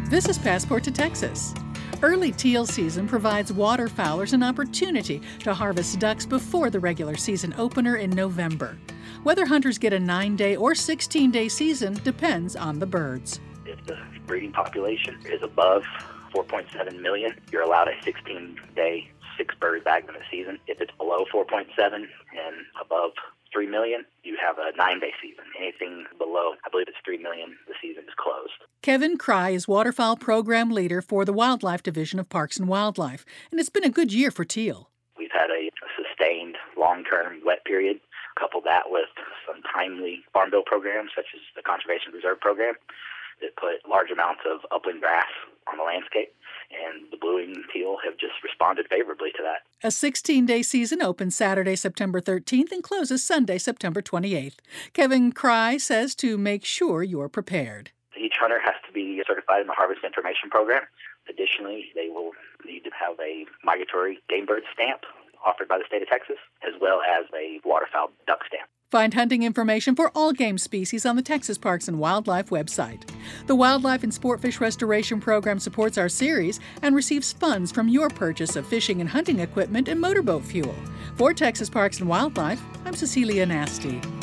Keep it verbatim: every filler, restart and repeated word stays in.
This is Passport to Texas. Early teal season provides waterfowlers an opportunity to harvest ducks before the regular season opener in November. Whether hunters get a nine-day or sixteen-day season depends on the birds. If the breeding population is above four point seven million, you're allowed a sixteen-day six-bird bag in the season. If it's below four point seven and above three million, you have a nine-day season. Anything below, I believe it's three million, the season is closed. Kevin Cry is waterfowl program leader for the Wildlife Division of Parks and Wildlife, and it's been a good year for teal. We've had a sustained long-term wet period. Couple that with some timely farm bill programs, such as the Conservation Reserve Program, that put large amounts of upland grass on the landscape, and the blue-winged teal have just responded favorably to that. A sixteen-day season opens Saturday, September thirteenth and closes Sunday, September twenty-eighth. Kevin Cry says to make sure you're prepared. Each hunter has to be certified in the Harvest Information Program. Additionally, they will need to have a migratory game bird stamp offered by the state of Texas, as well as a waterfowl duck stamp. Find hunting information for all game species on the Texas Parks and Wildlife website. The Wildlife and Sportfish Restoration Program supports our series and receives funds from your purchase of fishing and hunting equipment and motorboat fuel. For Texas Parks and Wildlife, I'm Cecilia Nasty.